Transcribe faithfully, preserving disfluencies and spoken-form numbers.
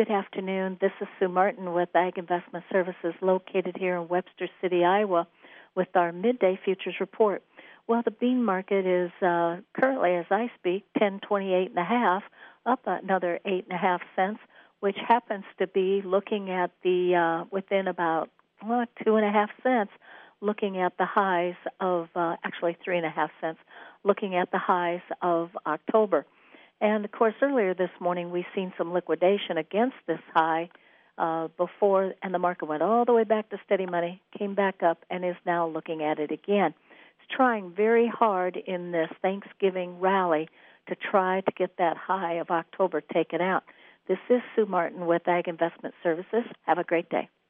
Good afternoon. This is Sue Martin with Ag Investment Services located here in Webster City, Iowa, with our midday futures report. Well, the bean market is uh, currently, as I speak, ten twenty-eight and a half, up another eight and a half cents, which happens to be looking at the uh, within about well, two and a half cents, looking at the highs of uh, actually three and a half cents, looking at the highs of October. And, of course, earlier this morning we've seen some liquidation against this high uh, before, and the market went all the way back to steady money, came back up, and is now looking at it again. It's trying very hard in this Thanksgiving rally to try to get that high of October taken out. This is Sue Martin with Ag Investment Services. Have a great day.